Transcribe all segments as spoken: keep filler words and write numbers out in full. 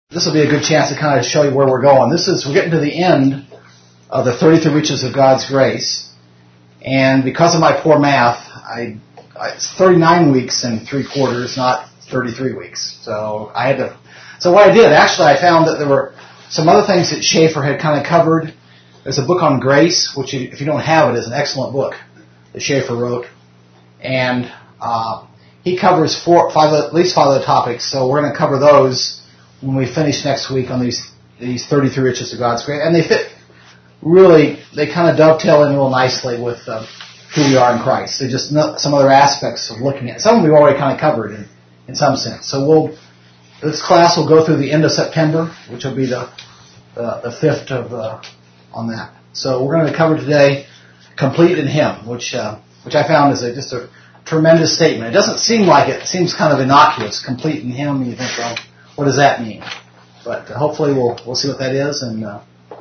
This will be a good chance to kind of show you where we're going. This is, we're getting to the end of the thirty-three Riches of God's Grace. And because of my poor math, I, I it's thirty-nine weeks and three quarters, not thirty-three weeks. So I had to, so what I did, actually I found that there were some other things that Schaeffer had kind of covered. There's a book on grace, which you, if you don't have it, is an excellent book that Schaeffer wrote. And uh, he covers four, five, at least five of the topics. So we're going to cover those when we finish next week on these these thirty-three Riches of God's Grace. And they fit really, they kind of dovetail in real nicely with uh, who we are in Christ. They're just not, some other aspects of looking at. Some we've already kind of covered in, in some sense. So we'll, this class will go through the end of September, which will be the the, the fifth of uh, on that. So we're going to cover today complete in Him, which uh, which I found is a, just a tremendous statement. It doesn't seem like it. It seems kind of innocuous. Complete in Him. You think, well, what does that mean? But uh, hopefully we'll we'll see what that is. And uh,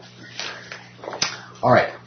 all right.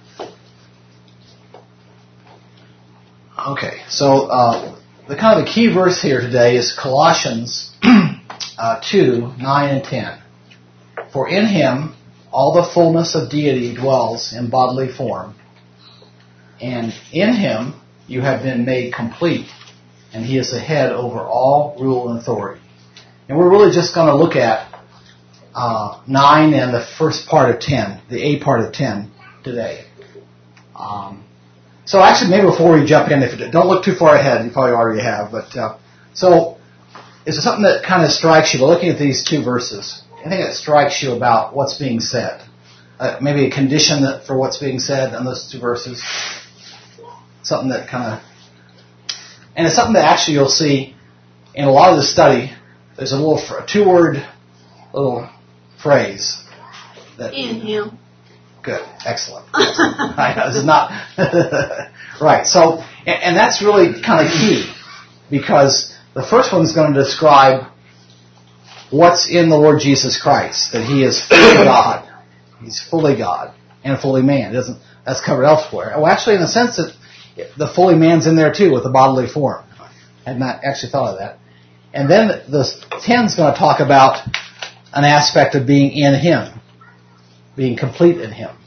Okay. So uh, the kind of the key verse here today is Colossians uh, two nine and ten. For in Him all the fullness of deity dwells in bodily form, and in Him you have been made complete, and He is the head over all rule and authority. And we're really just going to look at uh, nine and the first part of ten, the A part of ten today. Um, so actually, maybe before we jump in, if you don't look too far ahead, you probably already have. But uh, so, is there something that kind of strikes you by looking at these two verses? Anything that strikes you about what's being said? Uh, maybe a condition that, for what's being said in those two verses. Something that kind of, and it's something that actually you'll see in a lot of the study. There's a little a two-word little phrase that in Him. Good, excellent. I know, this is not right. So, and, and that's really kind of key, because the first one is going to describe what's in the Lord Jesus Christ, that He is fully God. He's fully God and fully man. It doesn't that's covered elsewhere. Well, actually, in a sense, that the fully man's in there too with the bodily form. I had not actually thought of that. And then the ten is going to talk about an aspect of being in Him, being complete in Him.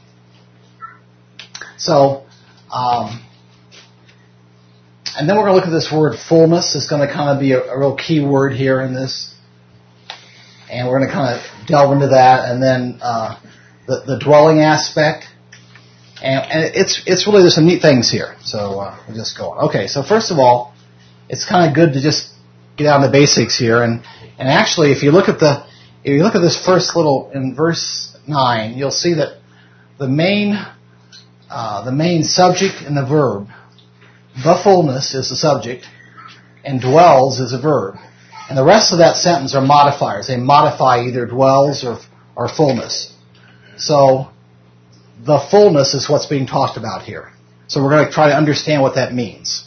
So, um, and then we're going to look at this word fullness. It's going to kind of be a, a real key word here in this. And we're going to kind of delve into that. And then uh, the, the dwelling aspect. And, and it's it's really, there's some neat things here. So uh, we'll just go on. Okay, so first of all, it's kind of good to just get down to the basics here. And, and actually, if you look at the if you look at this first little, in verse nine, you'll see that the main uh, the main subject and the verb, the fullness is the subject, and dwells is a verb. And the rest of that sentence are modifiers. They modify either dwells or or fullness. So the fullness is what's being talked about here. So we're going to try to understand what that means.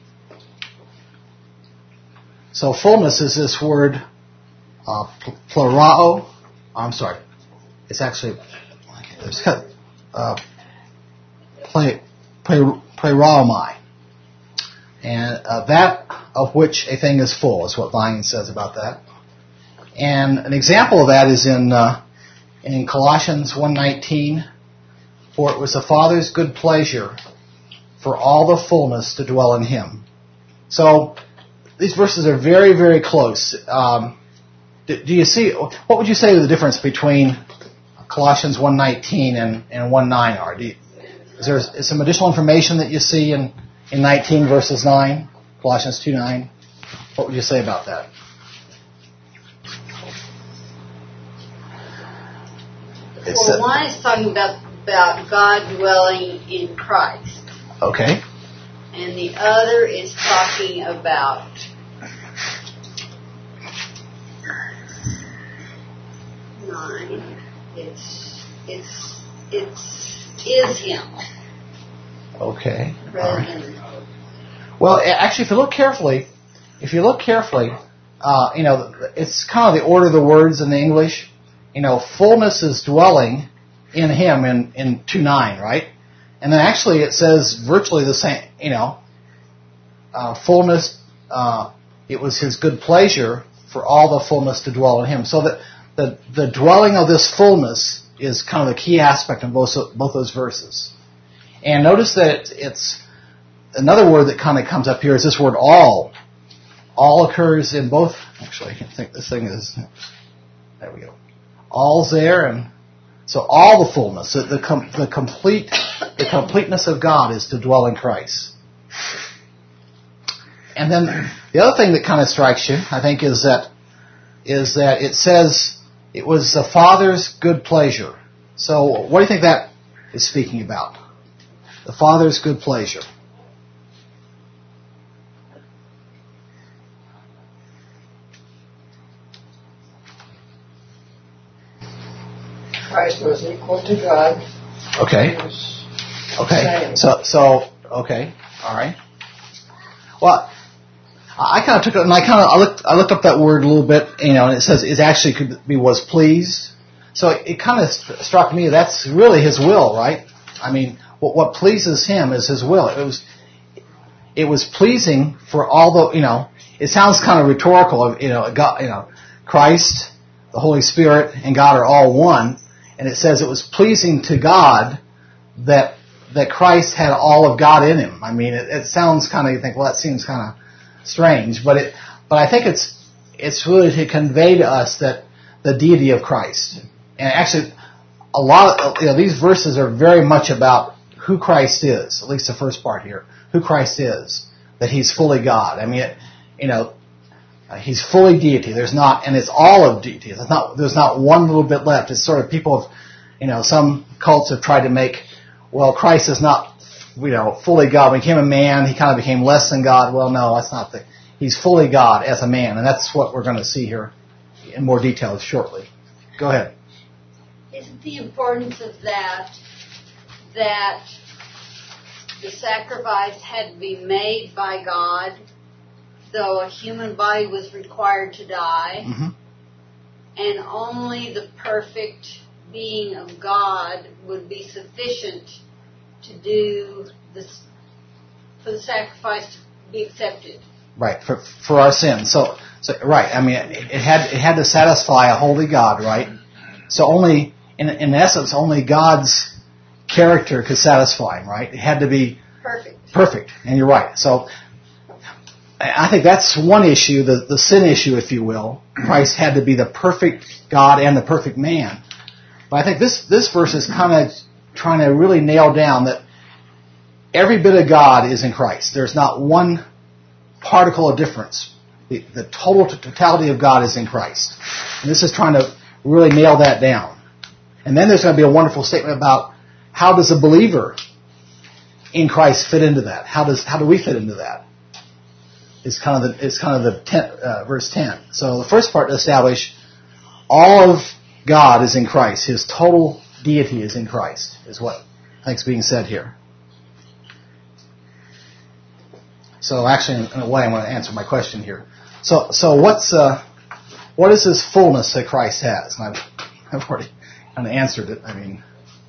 So fullness is this word uh, plurao. I'm sorry. It's actually it's uh, play, play, pleraomai. And uh, that of which a thing is full is what Vine says about that. And an example of that is in uh, in Colossians one nineteen. For it was the Father's good pleasure for all the fullness to dwell in Him. So these verses are very, very close. Um, do, do you see? What would you say the difference between Colossians one nineteen and, and one nine are? Do you, is there is some additional information that you see in, in nineteen verses nine, Colossians two nine? What would you say about that? It's well, one is talking about about God dwelling in Christ. Okay. And the other is talking about nine. It's it's it's is Him. Okay. Rather right. than, well, actually, if you look carefully, if you look carefully, uh, you know, it's kind of the order of the words in the English. You know, fullness is dwelling in Him in, in two nine, right? And then actually it says virtually the same, you know, uh, fullness, uh, it was His good pleasure for all the fullness to dwell in Him. So that the the dwelling of this fullness is kind of the key aspect in both both those verses. And notice that it's, it's another word that kind of comes up here is this word all. All occurs in both. Actually, I can think this thing is. There we go. All's there, and so all the fullness, the the, com, the complete, the completeness of God is to dwell in Christ. And then the other thing that kind of strikes you, I think, is that is that it says it was the Father's good pleasure. So, what do you think that is speaking about? The Father's good pleasure. Christ was equal to God. Okay. Okay. So, so, okay. All right. Well, I kind of took it, and I kind of I looked I looked up that word a little bit, you know, and it says it actually could be was pleased. So it, it kind of st- struck me that's really His will, right? I mean, what, what pleases Him is His will. It was it was pleasing for all the, you know. It sounds kind of rhetorical, you know. God, you know, Christ, the Holy Spirit, and God are all one. And it says it was pleasing to God that that Christ had all of God in Him. I mean, it, it sounds kind of, you think, well, that seems kind of strange, but it, but I think it's it's really to convey to us that the deity of Christ. And actually, a lot of, you know, these verses are very much about who Christ is. At least the first part here, who Christ is, that He's fully God. I mean, it, you know. Uh, he's fully deity. There's not, and it's all of deity. There's not, there's not one little bit left. It's sort of people have, you know, some cults have tried to make, well, Christ is not, you know, fully God. When He became a man, He kind of became less than God. Well, no, that's not the, He's fully God as a man, and that's what we're going to see here in more detail shortly. Go ahead. Isn't the importance of that, that the sacrifice had to be made by God, though a human body was required to die, mm-hmm. and only the perfect being of God would be sufficient to do this, for the sacrifice to be accepted. Right, for for our sins. So, so right. I mean, it, it had it had to satisfy a holy God, right? So only, in in essence, only God's character could satisfy Him, right? It had to be perfect. Perfect, and you're right. So. I think that's one issue, the, the sin issue, if you will. Christ had to be the perfect God and the perfect man. But I think this, this verse is kind of trying to really nail down that every bit of God is in Christ. There's not one particle of difference. The, the total totality of God is in Christ. And this is trying to really nail that down. And then there's going to be a wonderful statement about how does a believer in Christ fit into that? How does how do we fit into that? Is kind of the is kind of the ten, uh, verse ten. So the first part to establish all of God is in Christ. His total deity is in Christ, is what I think is being said here. So actually, in a way, I'm going to answer my question here. So so what's uh, what is this fullness that Christ has? And I've I've already kind of answered it. I mean,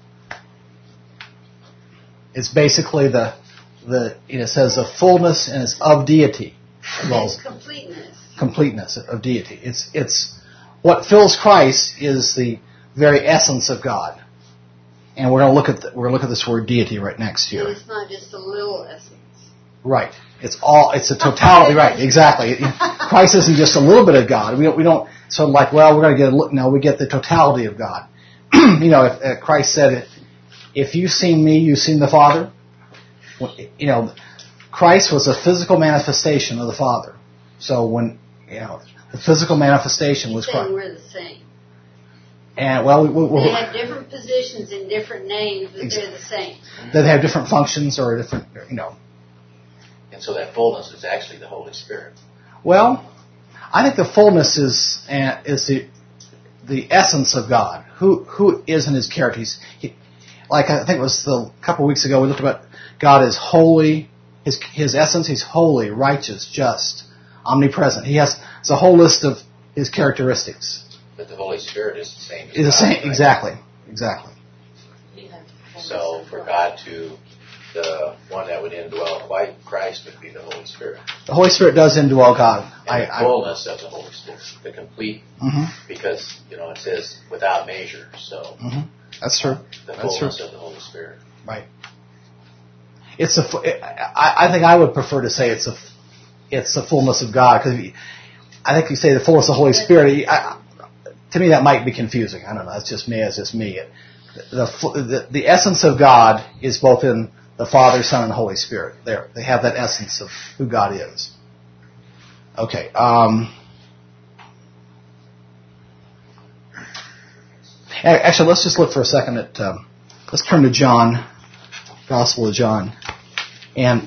it's basically the the it says the fullness and it's of deity. Well, it's completeness. Completeness of deity. It's it's what fills Christ is the very essence of God, and we're going to look at the, we're going to look at this word deity right next here. It's not just a little essence. Right. It's all. It's a totality. Right. Exactly. Christ isn't just a little bit of God. We don't. We don't sort of like. Well, we're going to get a look. No, we get the totality of God. You know, if uh, Christ said, "If you've seen me, you've seen the Father." You know. Christ was a physical manifestation of the Father. So when, you know, the physical manifestation was Christ. They were the same. And, well, we, we, they had different positions and different names, but they're the same. They have different functions or different, you know. And so that fullness is actually the Holy Spirit. Well, I think the fullness is uh, is the the essence of God. Who who is in His character? He's, he, like I think it was the couple of weeks ago we looked about God is holy. His his essence, He's holy, righteous, just, omnipresent. He has it's a whole list of His characteristics. But the Holy Spirit is the same. Is the same, right? exactly, exactly. So for God to the one that would indwell Christ would be the Holy Spirit. The Holy Spirit does indwell God. And I, the I, fullness of the Holy Spirit, the complete, mm-hmm. because, you know, it says without measure, so mm-hmm. That's true. the That's fullness true. of the Holy Spirit. Right. It's a. I, I think I would prefer to say it's a. It's the fullness of God, because I think you say the fullness of the Holy Spirit. I, to me, that might be confusing. I don't know. That's just me. That's just me. The, the the essence of God is both in the Father, Son, and Holy Spirit. There, they have that essence of who God is. Okay. Um, actually, let's just look for a second at. Um, let's turn to John, Gospel of John, and.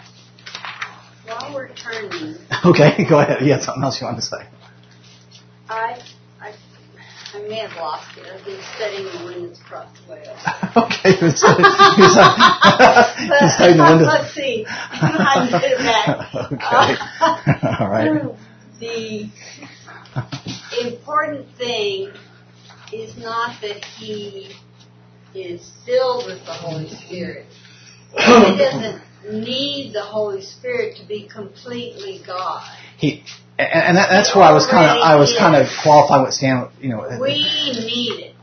While we're turning, Okay, go ahead. You had something else you wanted to say. I, I, I may have lost it. I've been studying the winds across the Wales. Okay, you're studying, you're studying, you're studying the windows. Let's see. I'm good at that. Okay. Uh, All right. The important thing is not that he is filled with the Holy Spirit. He doesn't need the Holy Spirit to be completely God. He and, and that, that's where I was kind of I was kind of qualifying with Stan. You know, we need it.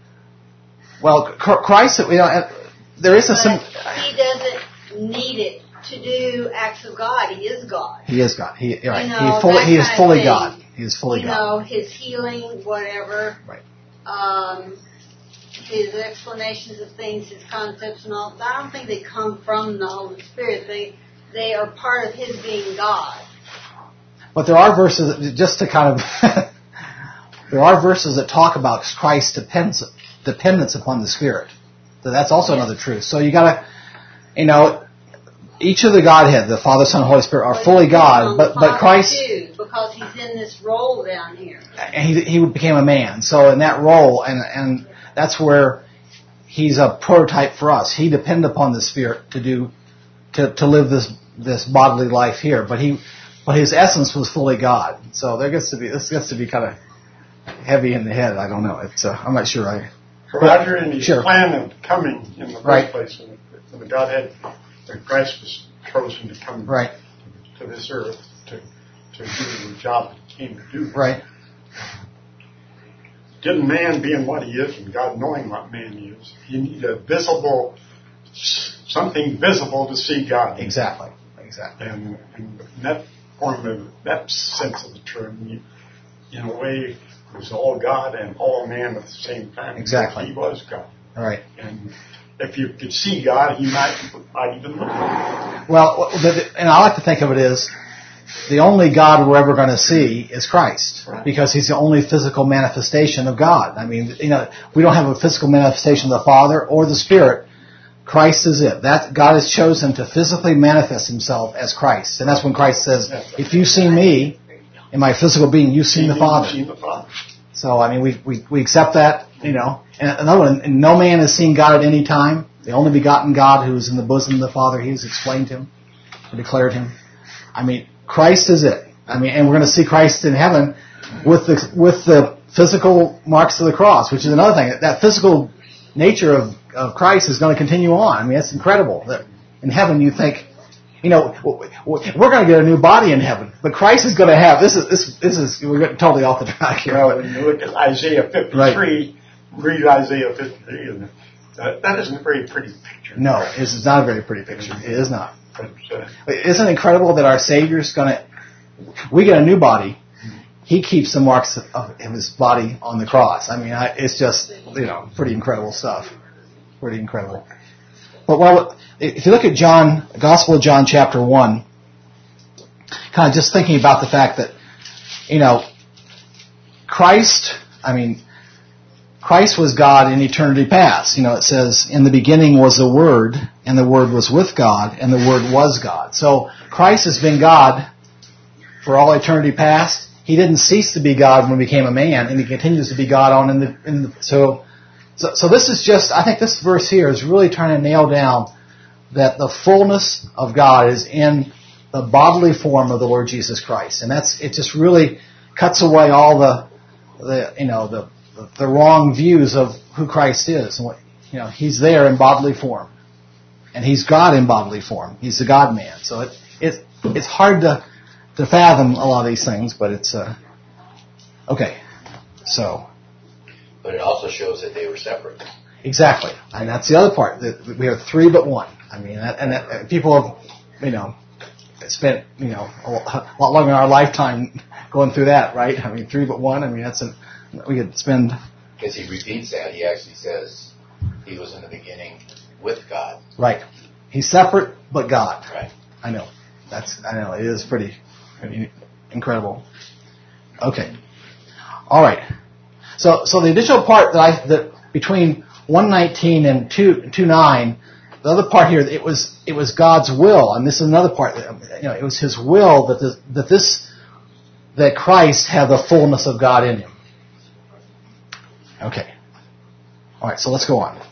Well, Christ, you know, there is a. Sim- he doesn't need it to do acts of God. He is God. He is God. He right. You know, he fully he is fully thing. God. He is fully you God. You know, his healing, whatever. Right. Um, his explanations of things, his concepts and all. I don't think they come from the Holy Spirit. They they are part of his being God. But there are verses, just to kind of, there are verses that talk about Christ's dependence, dependence upon the Spirit. So that's also yes. another truth. So you gotta, you know, each of the Godhead, the Father, Son, and Holy Spirit, are well, fully God, but but Christ, too, because he's in this role down here. And he he became a man. So in that role, and and that's where he's a prototype for us. He depended upon the Spirit to do, to to live this this bodily life here, but he. But his essence was fully God. So there gets to be this gets to be kind of heavy in the head. I don't know. It's uh, I'm not sure. I. Roger, in his sure. plan of coming in the first right. place, when, when the Godhead, when Christ was chosen to come right. to this earth to to do the job that he came to do. Right. Didn't man being what he is and God knowing what man is, you need a visible, something visible to see God. Exactly. Exactly. And, and that. Form of that sense of the term, you, in a way, was all God and all man at the same time. Exactly. He was God. All right. And if you could see God, he might, might even look at him. Well, and I like to think of it as the only God we're ever going to see is Christ, right. Because he's the only physical manifestation of God. I mean, you know, we don't have a physical manifestation of the Father or the Spirit. Christ is it. That God has chosen to physically manifest himself as Christ. And that's when Christ says, if you see me in my physical being, you've seen the Father. So, I mean, we, we, we accept that, you know. And another one, and no man has seen God at any time. The only begotten God who is in the bosom of the Father, he has explained him and declared him. I mean, Christ is it. I mean, and we're going to see Christ in heaven with the, with the physical marks of the cross, which is another thing. That physical nature of of Christ is going to continue on. I mean, that's incredible. That in heaven you think, you know, we're going to get a new body in heaven, but Christ is going to have, this is, this, this is, we're getting totally off the track here. Well, when you look at Isaiah fifty-three, right. Read Isaiah fifty-three, and uh, that isn't a very pretty picture. No, this is not a very pretty picture. It is not. But, uh, isn't it incredible that our Savior's going to, we get a new body, he keeps the marks of his body on the cross. I mean, I, it's just, you know, pretty incredible stuff. Pretty incredible. But well, if you look at John, Gospel of John chapter one, kind of just thinking about the fact that, you know, Christ, I mean, Christ was God in eternity past. You know, it says, in the beginning was the Word, and the Word was with God, and the Word was God. So Christ has been God for all eternity past. He didn't cease to be God when he became a man, and he continues to be God on in the, in the so So, so this is just, I think this verse here is really trying to nail down that the fullness of God is in the bodily form of the Lord Jesus Christ. And that's, it just really cuts away all the, the you know, the, the, the wrong views of who Christ is. And what, you know, he's there in bodily form. And he's God in bodily form. He's the God-man. So it, it, it's hard to, to fathom a lot of these things, but it's, uh, okay. So. But it also shows that they were separate. Exactly. And that's the other part. That we have three but one. I mean, that, and that, people have, you know, spent, you know, a lot longer in our lifetime going through that, right? I mean, three but one. I mean, that's a, we could spend. Because he repeats that. He actually says he was in the beginning with God. Right. He's separate but God. Right. I know. That's, I know. It is pretty, pretty incredible. Okay. All right. So, so the additional part that I, that between one nineteen and two, two nine, the other part here, it was, it was God's will, and this is another part, that, you know, it was His will that this, that this, that Christ have the fullness of God in Him. Okay. All right, so let's go on.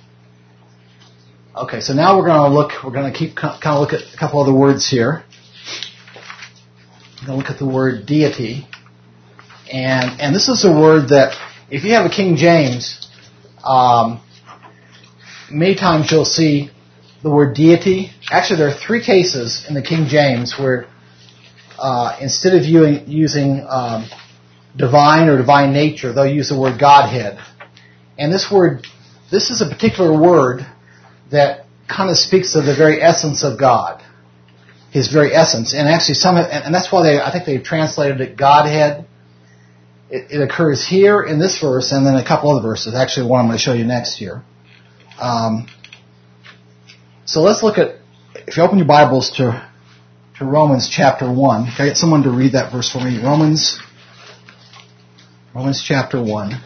Okay, so now we're going to look, we're going to keep kind of look at a couple other words here. We're going to look at the word deity. And, and this is a word that, if you have a King James, um, many times you'll see the word deity. Actually, there are three cases in the King James where uh, instead of using, using um, divine or divine nature, they'll use the word Godhead. And this word, this is a particular word that kind of speaks of the very essence of God, His very essence. And actually, some, and, and that's why they, I think they've translated it Godhead. It, it occurs here in this verse, and then a couple other verses. Actually, one I'm going to show you next here. Um, so let's look at, if you open your Bibles to to Romans chapter one. Can I get someone to read that verse for me? Romans, Romans chapter one.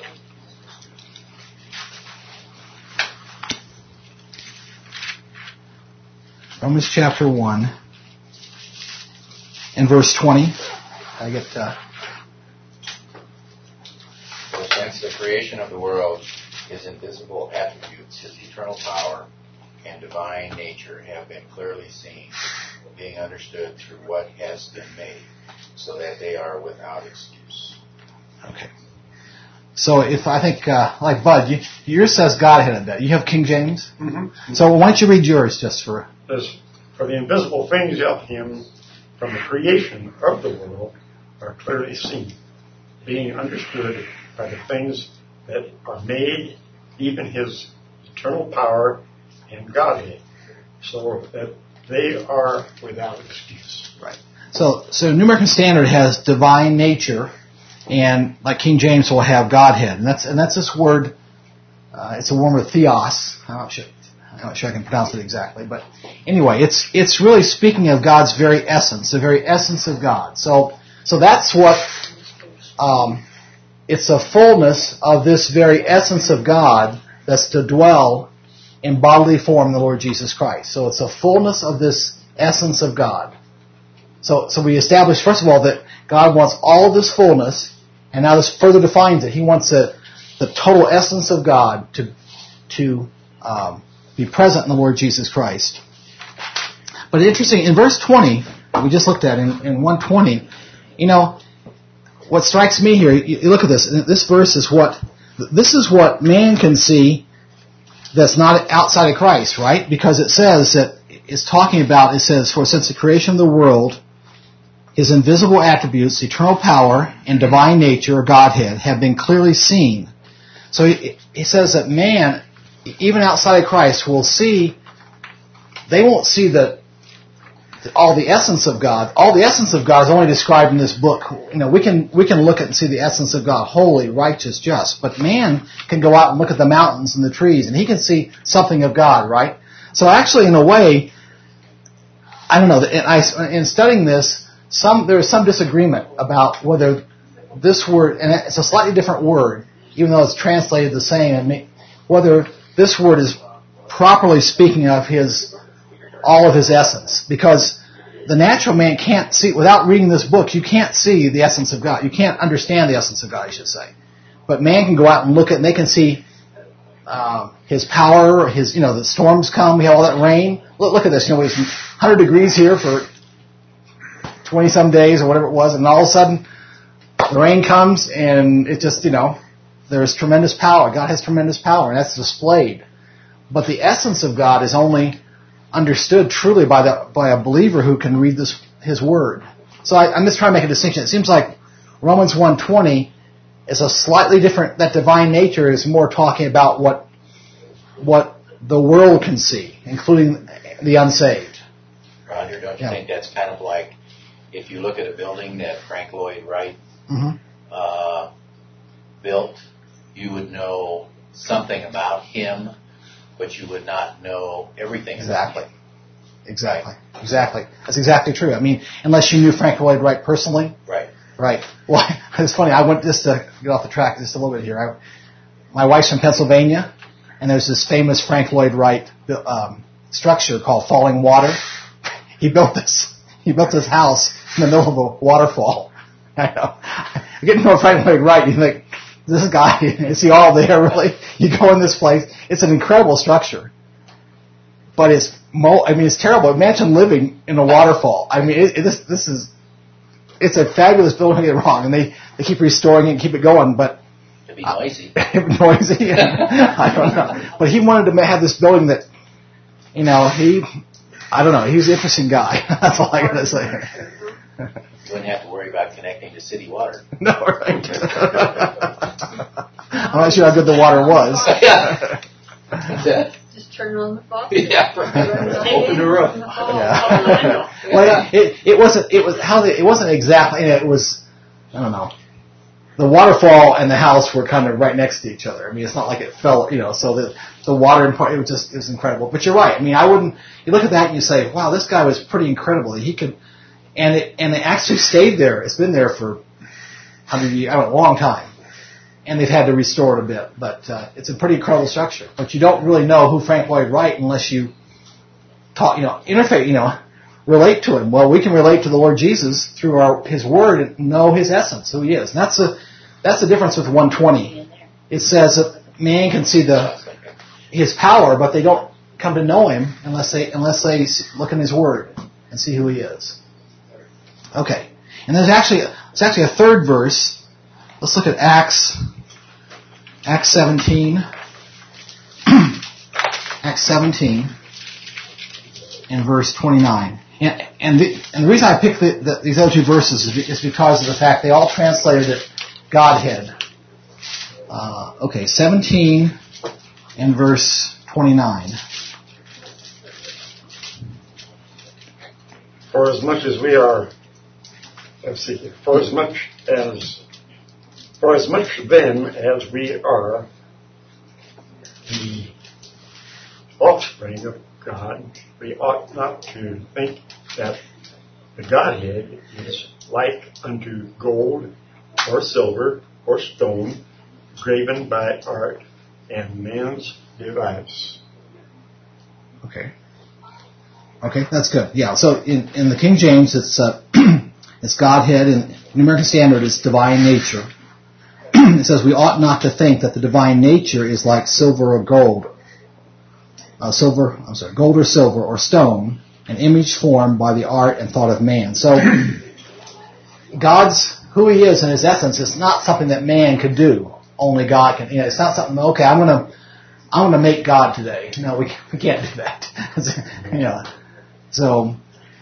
Romans chapter one and verse twenty. I get uh, For since the creation of the world, His invisible attributes, His eternal power, and divine nature have been clearly seen, being understood through what has been made, so that they are without excuse. Okay. So if I think, uh, like Bud, you, yours says Godhead in that. You have King James? Mm-hmm. So why don't you read yours just for... Says, for the invisible things of Him from the creation of the world are clearly seen, being understood by the things that are made, even His eternal power and Godhead, so that they are without excuse. Right. So, so New American Standard has divine nature, and like King James will have Godhead, and that's and that's this word. Uh, it's a word of theos. I'm not sure. I'm not sure I can pronounce it exactly, but anyway, it's it's really speaking of God's very essence, the very essence of God. So, so that's what. Um, it's a fullness of this very essence of God that's to dwell in bodily form in the Lord Jesus Christ. So it's a fullness of this essence of God. So, so we established, first of all, that God wants all of this fullness, and now this further defines it. He wants a, the total essence of God to, to um, be present in the Lord Jesus Christ. But interesting, in verse twenty, we just looked at, in, in one twenty, you know, what strikes me here, you, you look at this, this verse is what, this is what man can see that's not outside of Christ, right? Because it says that, it's talking about, it says, for since the creation of the world, His invisible attributes, eternal power, and divine nature, or Godhead, have been clearly seen. So he, he says that man, even outside of Christ, will see, they won't see the, all the essence of God. All the essence of God is only described in this book. You know, we can we can look at and see the essence of God, holy, righteous, just. But man can go out and look at the mountains and the trees, and he can see something of God, right? So actually, in a way, I don't know. In, I, in studying this, some there is some disagreement about whether this word, and it's a slightly different word, even though it's translated the same, and whether this word is properly speaking of his all of his essence, because the natural man can't see, without reading this book, you can't see the essence of God. You can't understand the essence of God, I should say. But man can go out and look at it, and they can see uh, His power, His, you know, the storms come, we have all that rain. Look, look at this, you know, it's one hundred degrees here for twenty some days or whatever it was, and all of a sudden the rain comes, and it just, you know, there's tremendous power. God has tremendous power, and that's displayed. but the essence of God is only understood truly by the by a believer who can read this His Word. So I, I'm just trying to make a distinction. It seems like Romans one twenty is a slightly different. That divine nature is more talking about what what the world can see, including the unsaved. Roger, don't you Yeah. think that's kind of like if you look at a building that Frank Lloyd Wright Mm-hmm. uh, built, you would know something about him, but you would not know everything Exactly. about him. Exactly. Exactly. That's exactly true. I mean, unless you knew Frank Lloyd Wright personally. Right. Right. Well, it's funny. I went just to get off the track just a little bit here. I, my wife's from Pennsylvania, and there's this famous Frank Lloyd Wright um, structure called Falling Water. He built this. He built this house in the middle of a waterfall. I know. Getting to know Frank Lloyd Wright, you think, this guy, is he all there really? You go in this place. It's an incredible structure. But it's, mo- I mean, it's terrible. Imagine living in a waterfall. I mean, it, it, this, this is, it's a fabulous building, don't get it wrong. And they, they keep restoring it and keep it going, but. It'd be noisy. Uh, noisy. I don't know. But he wanted to have this building that, you know, he, I don't know, he was an interesting guy. That's all I gotta say. You wouldn't have to worry about connecting to city water. No, right. I'm not sure how good the water was. Yeah. Just turn on the faucet. Yeah. Open the roof. Yeah. Well, it it wasn't it was how they, it wasn't exactly it was I don't know. The waterfall and the house were kind of right next to each other. I mean, it's not like it fell, you know. So the the water and part it was just it was incredible. But you're right. I mean, I wouldn't. You look at that and you say, wow, this guy was pretty incredible. He could, and it and it actually stayed there. It's been there for hundred years, I don't know, a long time. And they've had to restore it a bit, but uh, it's a pretty incredible structure. But you don't really know who Frank Lloyd Wright unless you talk, you know, interface, you know, relate to him. Well, we can relate to the Lord Jesus through our His Word and know His essence, who He is. And that's a that's the difference with one twenty. It says that man can see the His power, but they don't come to know Him unless they unless they look in His Word and see who He is. Okay, and there's actually there's actually a third verse. Let's look at Acts, Acts seventeen, Acts seventeen, and verse twenty-nine. And, and, the, and the reason I picked the, the, these other two verses is, is because of the fact they all translated it Godhead. Uh, okay, seventeen and verse twenty-nine. For as much as we are, let's see, for as much as For as much then as we are the offspring of God, we ought not to think that the Godhead is like unto gold or silver or stone graven by art and man's device. Okay. Okay, that's good. Yeah, so in, in the King James, it's uh, it's Godhead, and in the American Standard, it's divine nature. It says we ought not to think that the divine nature is like silver or gold, uh, silver, I'm sorry, gold or silver or stone, an image formed by the art and thought of man. So God's, who He is in His essence is not something that man could do. Only God can. You know, it's not something. Okay, I'm gonna, I'm gonna make God today. No, we we can't do that. You know, so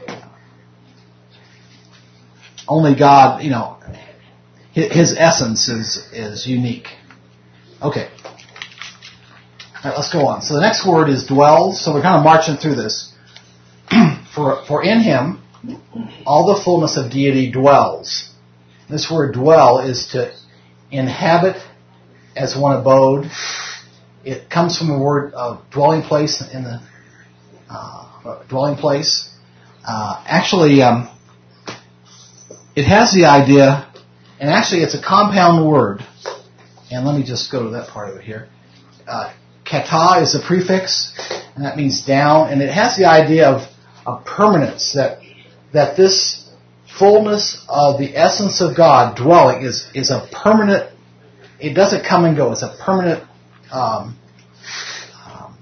only God. You know. His essence is, is unique. Okay. All right, let's go on. So the next word is dwells. So we're kind of marching through this. for, for in Him, all the fullness of deity dwells. This word dwell is to inhabit as one abode. It comes from the word of dwelling place in the uh, dwelling place. Uh, actually, um, it has the idea. And actually, it's a compound word. And let me just go to that part of it here. Uh, kata is a prefix, and that means down. And it has the idea of, of permanence, that that this fullness of the essence of God dwelling is, is a permanent, it doesn't come and go. It's a permanent, um, um,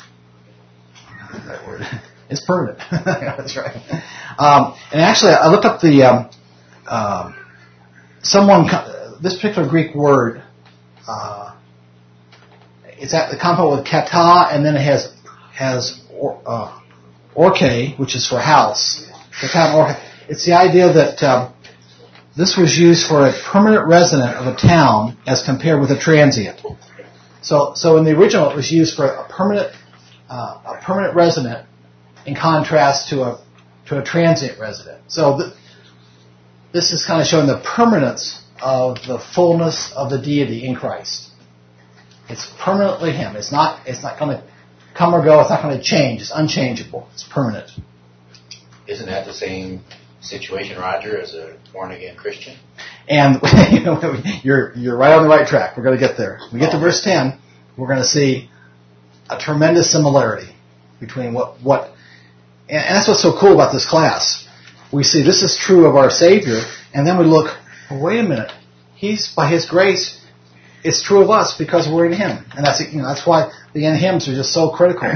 that word. It's permanent. That's right. Um, and actually, I looked up the... Um, uh, Someone, this particular Greek word, uh, it's at the compound with kata, and then it has has or, uh, orke, which is for house. Kata and orke. It's the idea that um, this was used for a permanent resident of a town as compared with a transient. So, so in the original, it was used for a permanent uh, a permanent resident in contrast to a to a transient resident. So th- this is kind of showing the permanence of the fullness of the deity in Christ. It's permanently Him. It's not. It's not going to come or go. It's not going to change. It's unchangeable. It's permanent. Isn't that the same situation, Roger, as a born-again Christian? And you know, you're you're right on the right track. We're going to get there. We get to verse ten. We're going to see a tremendous similarity between what what, and that's what's so cool about this class. We see this is true of our Savior, and then we look. Well, wait a minute. He's by His grace. It's true of us because we're in Him, and that's you know that's why the in Hims are just so critical.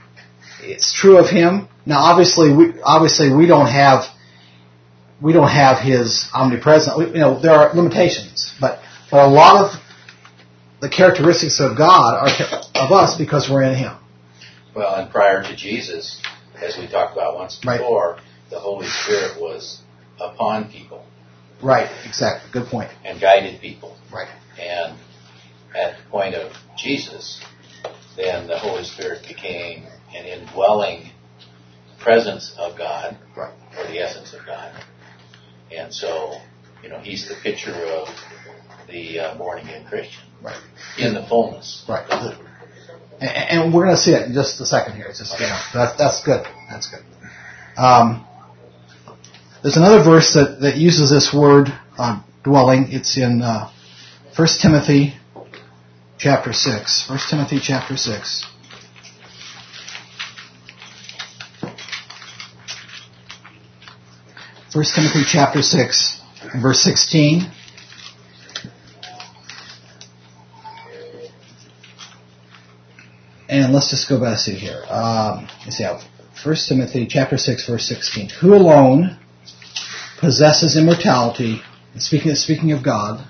It's true of Him. Now, obviously, we obviously we don't have we don't have His omnipresence. We, you know, there are limitations, but but a lot of the characteristics of God are of us because we're in Him. Well, and prior to Jesus, as we talked about once before, right. The Holy Spirit was upon people. Right. Exactly. Good point. And guided people. Right. And at the point of Jesus, then the Holy Spirit became an indwelling presence of God, right. Or the essence of God. And so, you know, He's the picture of the uh, born-again Christian. Right. In the fullness. Right. And, and we're going to see it in just a second here. It's just, you know, that's, that's good. That's good. Um, there's another verse that, that uses this word, uh, dwelling. It's in uh, First Timothy chapter six. First Timothy chapter six. First Timothy chapter six, verse sixteen. And let's just go back and see here. Um, let's see. First Timothy chapter six, verse sixteen. Who alone possesses immortality? Speaking speaking of God.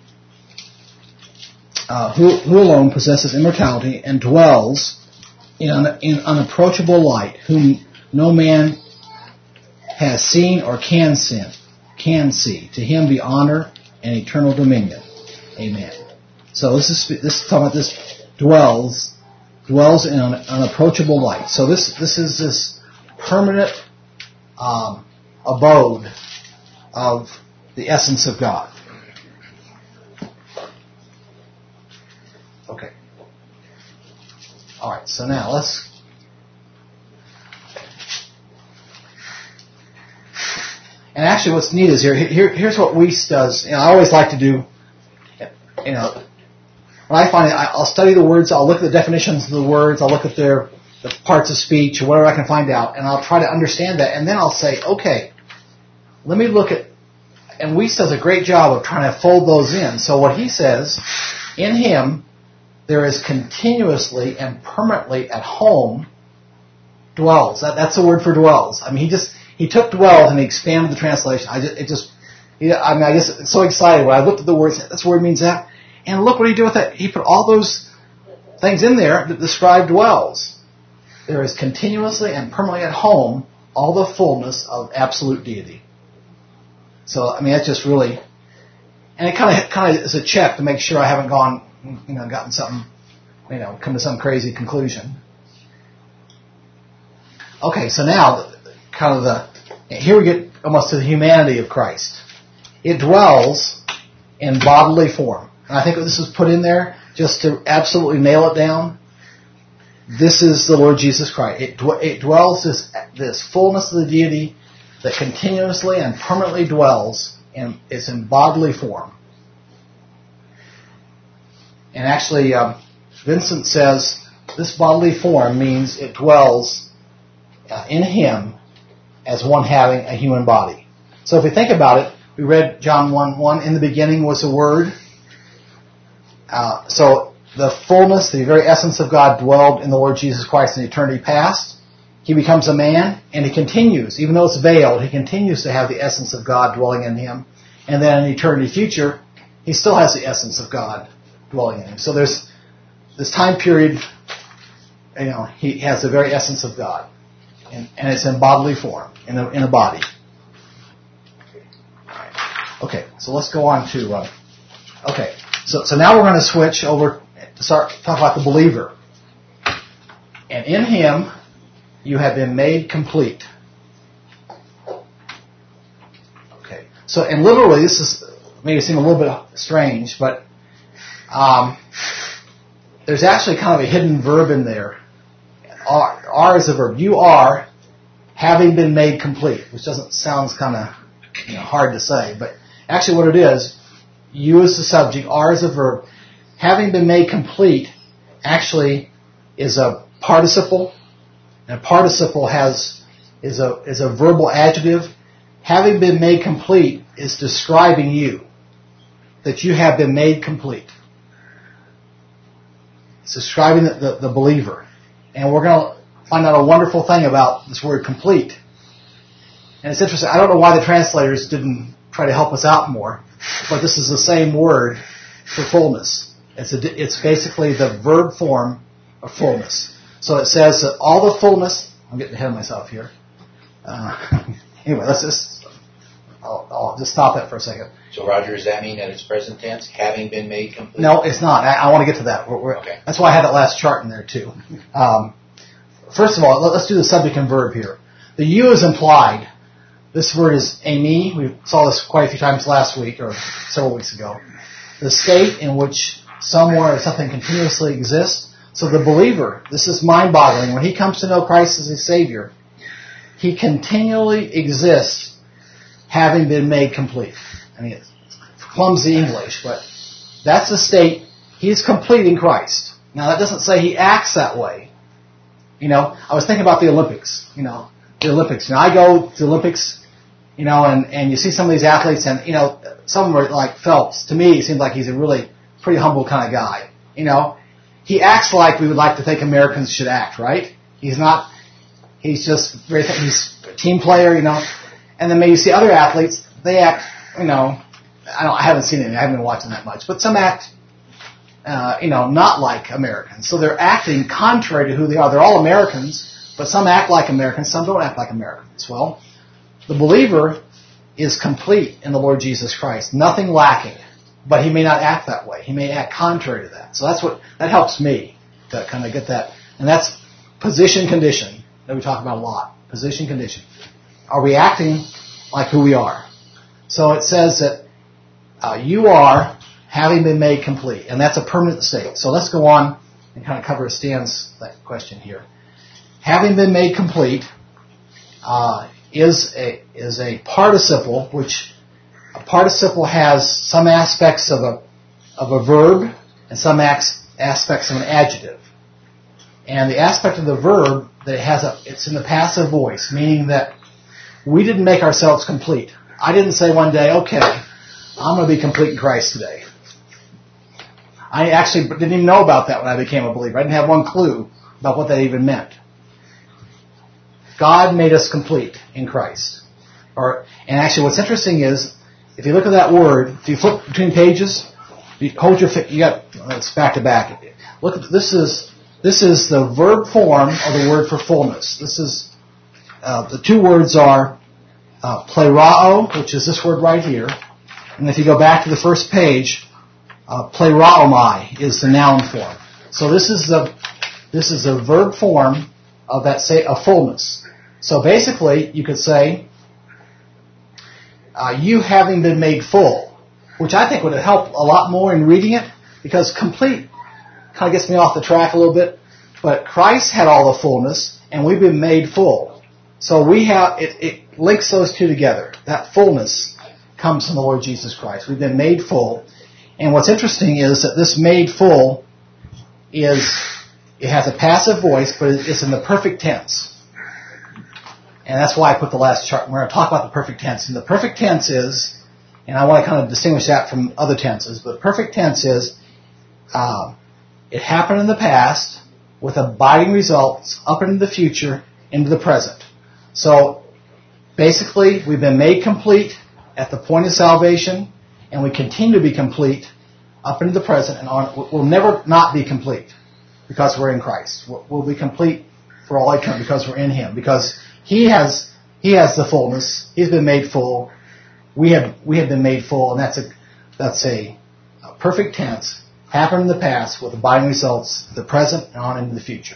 Uh, who, who alone possesses immortality and dwells in, in unapproachable light, whom no man has seen or can see. Can see. To Him be honor and eternal dominion. Amen. So this is this is talking about this dwells dwells in an unapproachable light. So this this is this permanent um, abode of the essence of God. Okay. All right. So now let's. And actually, what's neat is here. Here, here's what Weiss does. You know, I always like to do. You know, when I find it, I'll study the words. I'll look at the definitions of the words. I'll look at their the parts of speech or whatever I can find out, and I'll try to understand that. And then I'll say, okay, let me look at. And Weiss does a great job of trying to fold those in. So what he says, in Him, there is continuously and permanently at home dwells. That, that's the word for dwells. I mean, he just he took dwells and he expanded the translation. I just it just I mean I just so excited when I looked at the words. That's word means that. And look what he did with that. He put all those things in there that describe dwells. There is continuously and permanently at home all the fullness of absolute deity. So I mean that's just really, and it kind of kind of is a check to make sure I haven't gone. You know, gotten something, you know, come to some crazy conclusion. Okay, so now, kind of the, here we get almost to the humanity of Christ. It dwells in bodily form. And I think this is put in there just to absolutely nail it down. This is the Lord Jesus Christ. It, dw- it dwells this, this fullness of the deity that continuously and permanently dwells in, it's in bodily form. And actually, um, Vincent says this bodily form means it dwells uh, in Him as one having a human body. So if we think about it, we read John one one, in the beginning was the Word. Uh, so the fullness, the very essence of God dwelled in the Lord Jesus Christ in eternity past. He becomes a man, and He continues, even though it's veiled, He continues to have the essence of God dwelling in Him. And then in eternity future, He still has the essence of God dwelling in Him. So there's this time period, you know, he has the very essence of God. And, and it's in bodily form, in a, in a body. Okay, so let's go on to, uh, okay, so, so now we're going to switch over to start talk about the believer. And in him, you have been made complete. Okay, so, and literally, this is, maybe seem a little bit strange, but um, there's actually kind of a hidden verb in there. Are, are is a verb. You are having been made complete, which doesn't sounds kind of you know, hard to say, but actually what it is, you is the subject, are is a verb. Having been made complete actually is a participle, and a participle has is a is a verbal adjective. Having been made complete is describing you, that you have been made complete. It's describing the, the, the believer. And we're going to find out a wonderful thing about this word complete. And it's interesting. I don't know why the translators didn't try to help us out more, but this is the same word for fullness. It's a, it's basically the verb form of fullness. So it says that all the fullness. I'm getting ahead of myself here. Uh, anyway, let's just. I'll, I'll just stop that for a second. So, Roger, does that mean that it's present tense, having been made complete? No, it's not. I, I want to get to that. We're, we're, okay. That's why I had that last chart in there, too. Um, first of all, let, let's do the subject and verb here. The you is implied. This word is eimi. We saw this quite a few times last week or several weeks ago. The state in which someone or something continuously exists. So the believer, this is mind-boggling. When he comes to know Christ as his Savior, he continually exists having been made complete. I mean, it's clumsy English, but that's the state. He's complete in Christ. Now, that doesn't say he acts that way. You know, I was thinking about the Olympics, you know, the Olympics. Now, I go to the Olympics, you know, and, and you see some of these athletes, and, you know, some of them are like Phelps. To me, he seems like he's a really pretty humble kind of guy. You know, he acts like we would like to think Americans should act, right? He's not, he's just very, he's a team player, you know. And then maybe you see other athletes, they act, you know, I don't, I haven't seen any, I haven't been watching that much, but some act, uh, you know, not like Americans. So they're acting contrary to who they are. They're all Americans, but some act like Americans, some don't act like Americans. Well, the believer is complete in the Lord Jesus Christ, nothing lacking, but he may not act that way. He may act contrary to that. So that's what, that helps me to kind of get that. And that's position condition that we talk about a lot. Position condition. Are we acting like who we are? So it says that uh, you are having been made complete, and that's a permanent state. So let's go on and kind of cover Stan's that question here. Having been made complete uh, is a is a participle, which a participle has some aspects of a of a verb and some acts, aspects of an adjective. And the aspect of the verb that it has a it's in the passive voice, meaning that we didn't make ourselves complete. I didn't say one day, okay, I'm going to be complete in Christ today. I actually didn't even know about that when I became a believer. I didn't have one clue about what that even meant. God made us complete in Christ. Or, and actually what's interesting is, if you look at that word, if you flip between pages, you hold your, you got, it's back to back. Look at, this is, this is the verb form of the word for fullness. This is, Uh, the two words are uh, plerao, which is this word right here. And if you go back to the first page, uh, pleraomai is the noun form. So this is the this is the verb form of that say of fullness. So basically, you could say uh, you having been made full, which I think would help a lot more in reading it, because complete kind of gets me off the track a little bit. But Christ had all the fullness, and we've been made full. So we have, it, it links those two together. That fullness comes from the Lord Jesus Christ. We've been made full. And what's interesting is that this made full is, it has a passive voice, but it's in the perfect tense. And that's why I put the last chart. We're going to talk about the perfect tense. And the perfect tense is, and I want to kind of distinguish that from other tenses, but perfect tense is, uh, it happened in the past with abiding results up into the future, into the present. So, basically, we've been made complete at the point of salvation, and we continue to be complete up into the present, and on, we'll never not be complete. because we're in Christ. We'll, we'll be complete for all eternity because we're in Him. Because He has He has the fullness. He's been made full. We have we have been made full, and that's a that's a, a perfect tense. Happened in the past with abiding results, the present and on into the future.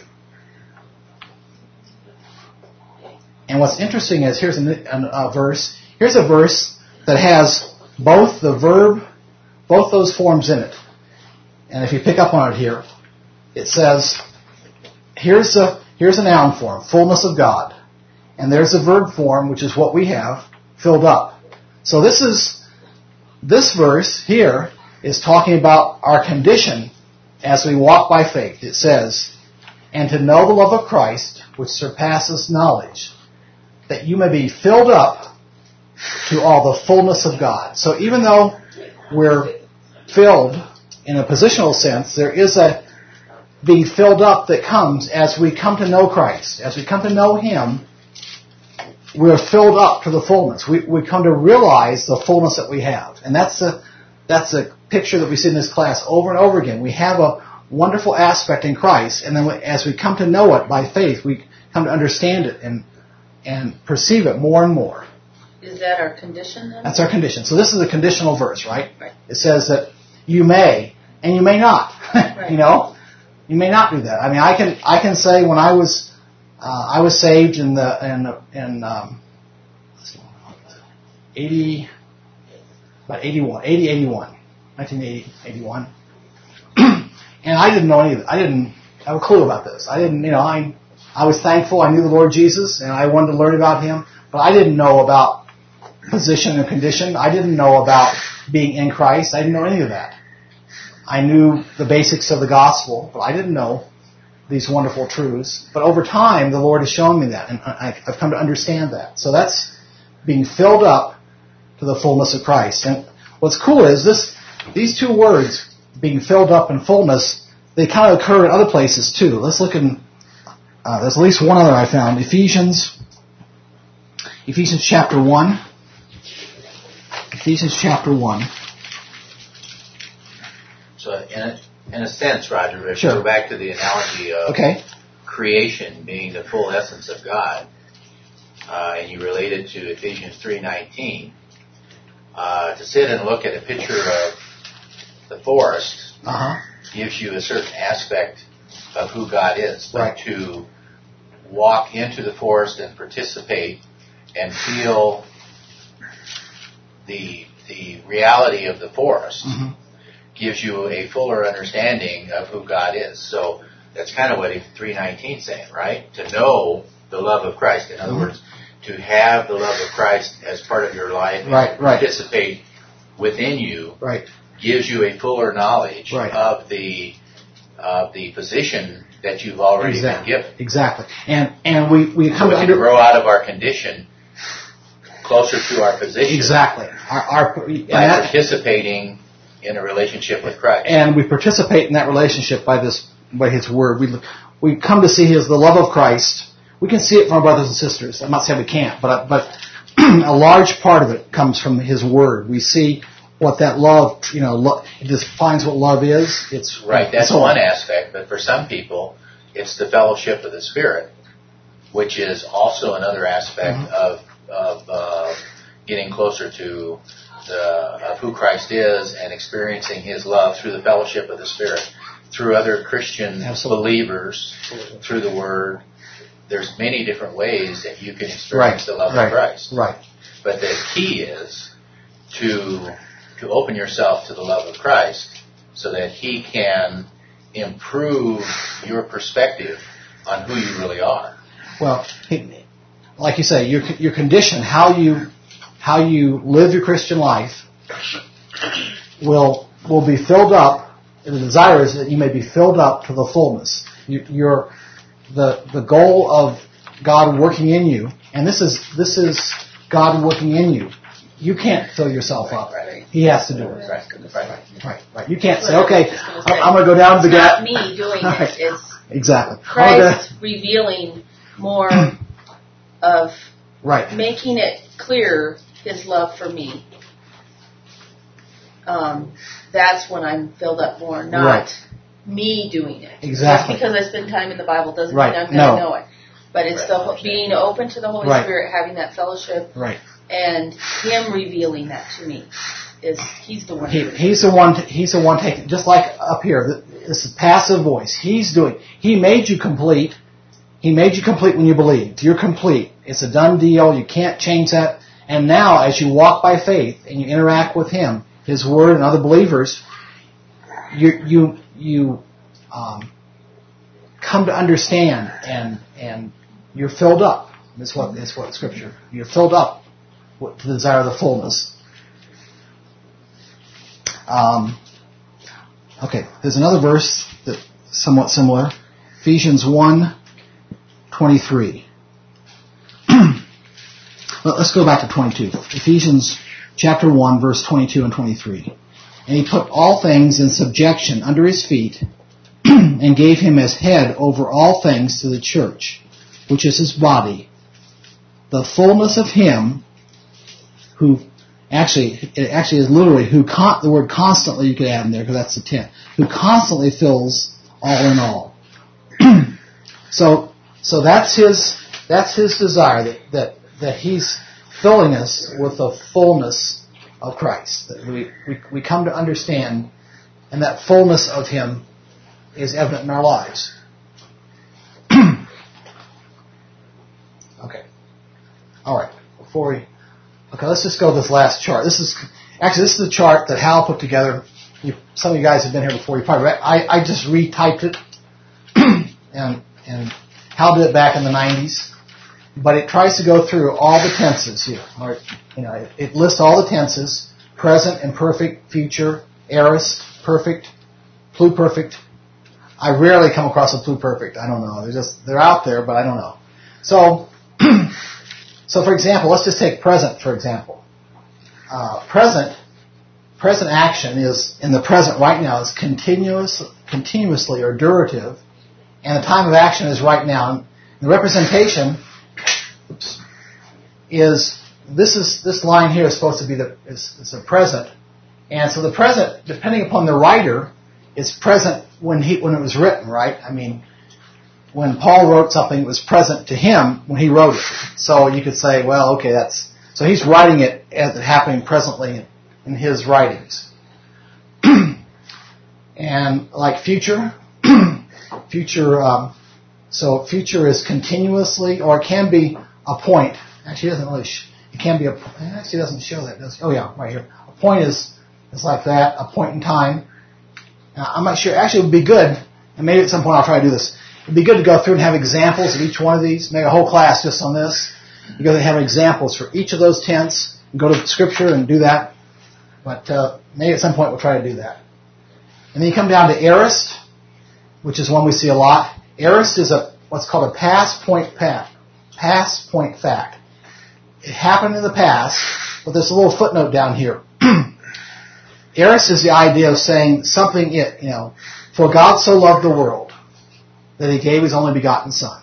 And what's interesting is here's a, a, a verse. Here's a verse that has both the verb, both those forms in it. And if you pick up on it here, it says, here's a here's a noun form, fullness of God, and there's a verb form, which is what we have, filled up. So this is this verse here is talking about our condition as we walk by faith. It says, and to know the love of Christ, which surpasses knowledge, that you may be filled up to all the fullness of God. So even though we're filled in a positional sense, there is a being filled up that comes as we come to know Christ. As we come to know Him, we're filled up to the fullness. We, we come to realize the fullness that we have. And that's a, that's a picture that we see in this class over and over again. We have a wonderful aspect in Christ, and then as we come to know it by faith, we come to understand it and and perceive it more and more. Is that our condition then? That's our condition. So this is a conditional verse, right? Right. It says that you may and you may not. Right. You know, you may not do that. I mean, I can I can say when I was uh, I was saved in the in in um, eighty about eighty-one, eighty, eighty-one, nineteen eighty, eighty-one, and I didn't know any of it. I didn't have a clue about this. I didn't, you know, I. I was thankful. I knew the Lord Jesus, and I wanted to learn about Him. But I didn't know about position and condition. I didn't know about being in Christ. I didn't know any of that. I knew the basics of the gospel, but I didn't know these wonderful truths. But over time, the Lord has shown me that, and I've come to understand that. So that's being filled up to the fullness of Christ. And what's cool is this: these two words, being filled up and fullness, they kind of occur in other places too. Let's look in. Uh, there's at least one other I found. Ephesians, Ephesians chapter one. Ephesians chapter one. So in a, in a sense, Roger, if Sure. you go back to the analogy of Okay. creation being the full essence of God, uh, and you relate it to Ephesians three nineteen, uh, to sit and look at a picture of the forest Uh-huh. gives you a certain aspect of who God is. But Right. to walk into the forest and participate and feel the the reality of the forest Mm-hmm. gives you a fuller understanding of who God is. So that's kind of what three nineteen is saying, right? To know the love of Christ. In other Mhm. words, to have the love of Christ as part of your life and Right, right. participate within you Right. gives you a fuller knowledge Right. of the of the position that you've already Exactly. been given. Exactly. And and we, we So come we to can under, grow out of our condition closer to our position exactly. Our, our and, by that, participating in a relationship with Christ. and we participate in that relationship by this by His Word. We we come to see His the love of Christ. We can see it from our brothers and sisters. I'm not saying we can't, but but a large part of it comes from His Word. We see what that love, you know, lo- it defines what love is. It's Right, that's so one aspect, but for some people, it's the fellowship of the Spirit, which is also another aspect Mhm. of of uh, getting closer to the of who Christ is and experiencing His love through the fellowship of the Spirit, through other Christian Absolutely. believers, through the Word. There's many different ways that you can experience Right, the love right, of Christ. right. But the key is to to open yourself to the love of Christ so that He can improve your perspective on who you really are. Well, he- like you say, your your condition, how you how you live your Christian life, will will be filled up. And the desire is that you may be filled up to the fullness. You, you're the the goal of God working in you, and this is this is God working in you. You can't fill yourself up. Right. He has to do it. Right, right. Right, right. You can't say, Well, I was okay, just gonna I'm, say, I'm going to go down to the It's not gap. me doing Right. it. It's Exactly. I'm gonna- Christ revealing more of Right. making it clear His love for me. Um, that's when I'm filled up more, not Right. me doing it. Exactly. Just because I spend time in the Bible doesn't Right. mean I'm going No. to know it. But it's Right. the being open to the Holy Right. Spirit, having that fellowship, Right. and Him revealing that to me. Is He's the one. He, he's the one. He's the one taking. Just like up here, this is passive voice. He's doing. He made you complete. He made you complete when you believed. You're complete. It's a done deal. You can't change that. And now, as you walk by faith and you interact with Him, His Word, and other believers, you you you um, come to understand, and and you're filled up. That's what that's what Scripture. You're filled up with the desire of the fullness. Um, okay, there's another verse that's somewhat similar. Ephesians one twenty-three. Well, let's go back to twenty-two. Ephesians chapter one, verse twenty-two and twenty-three. And He put all things in subjection under His feet, and gave Him as head over all things to the church, which is His body, the fullness of Him who... Actually, it actually is literally who con- the word constantly you could add in there because that's the tense. Who constantly fills all in all. so, so that's his that's his desire that, that that he's filling us with the fullness of Christ. That we, we we come to understand, and that fullness of Him is evident in our lives. Okay. All right. Before we. Okay, let's just go to this last chart. This is actually this is the chart that Hal put together. You, some of you guys have been here before. You probably read, I I just retyped it, and and Hal did it back in the nineties. But it tries to go through all the tenses here. Or, you know, it, it lists all the tenses: present, imperfect, future, aorist, perfect, pluperfect. I rarely come across a pluperfect. I don't know. They're just they're out there, but I don't know. So. So, for example, let's just take present, for example. Uh, present, present action is, in the present right now, is continuous, continuously or durative, and the time of action is right now. And the representation oops, is, this is this line here is supposed to be the is, is a present. And so the present, depending upon the writer, is present when he when it was written, right? I mean, when Paul wrote something, it was present to him when he wrote it. So you could say, well, okay, that's... So he's writing it as it happening presently in his writings. And like future, future, um, so future is continuously, or it can be a point. Actually, it doesn't really, sh- it can be a, it actually doesn't show that, does it? Oh yeah, right here. A point is, is like that, a point in time. Now, I'm not sure, actually it would be good, and maybe at some point I'll try to do this. It'd be good to go through and have examples of each one of these. Make a whole class just on this. You go and have examples for each of those tense. And go to Scripture and do that. But uh, maybe at some point we'll try to do that. And then you come down to aorist, which is one we see a lot. Aorist is a what's called a past point fact. Past point fact. It happened in the past, but there's a little footnote down here. Aorist is the idea of saying something. It you know, for God so loved the world that He gave His only begotten Son.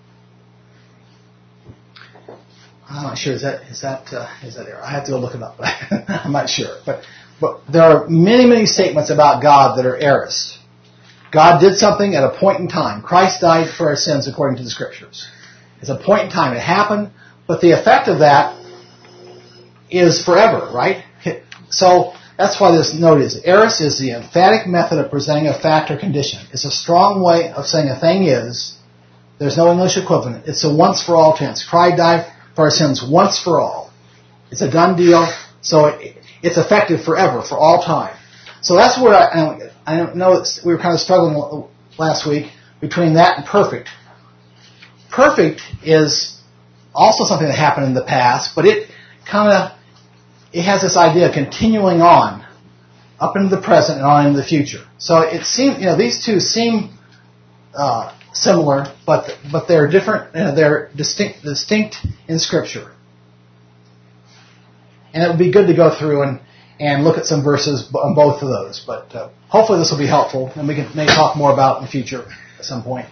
I'm not sure. Is that is that uh, is that error? I have to go look it up. But I'm not sure. But but there are many many statements about God that are aorist. God did something at a point in time. Christ died for our sins according to the Scriptures. It's a point in time. It happened, but the effect of that is forever, right? So that's why this note is. Aorist is the emphatic method of presenting a fact or condition. It's a strong way of saying a thing is. There's no English equivalent. It's a once-for-all tense. Christ died for our sins once for all. It's a done deal, so it, it's effective forever, for all time. So that's where I, I don't know, it's, we were kind of struggling last week between that and perfect. Perfect is also something that happened in the past, but it kind of, it has this idea of continuing on up into the present and on into the future. So it seems, you know, these two seem uh, similar, but but they're different. Uh, they're distinct, distinct in Scripture. And it would be good to go through and, and look at some verses on both of those. But uh, hopefully this will be helpful, and we can maybe talk more about it in the future at some point.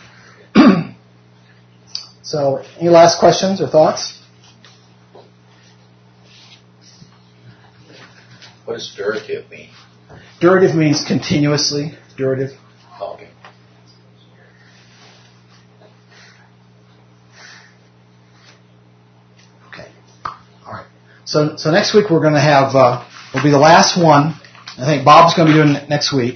So, any last questions or thoughts? What does durative mean? Durative means continuously. Durative. So, so next week we're going to have, uh, will be the last one. I think Bob's going to be doing it next week.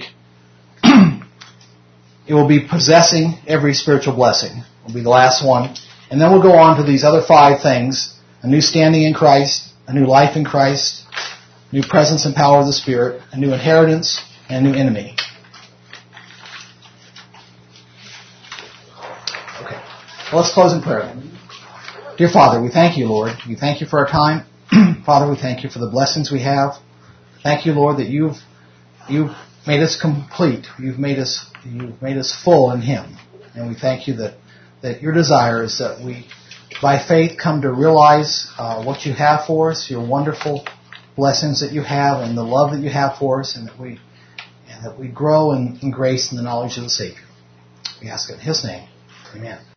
It will be possessing every spiritual blessing. Will be the last one. And then we'll go on to these other five things. A new standing in Christ, a new life in Christ, new presence and power of the Spirit, a new inheritance, and a new enemy. Okay. Well, let's close in prayer. Dear Father, we thank you, Lord. We thank you for our time. Father, we thank you for the blessings we have. Thank you, Lord, that you've you've made us complete. You've made us you've made us full in Him. And we thank you that, that your desire is that we, by faith, come to realize uh, what you have for us, your wonderful blessings that you have, and the love that you have for us, and that we and that we grow in, in grace and the knowledge of the Savior. We ask it in His name. Amen.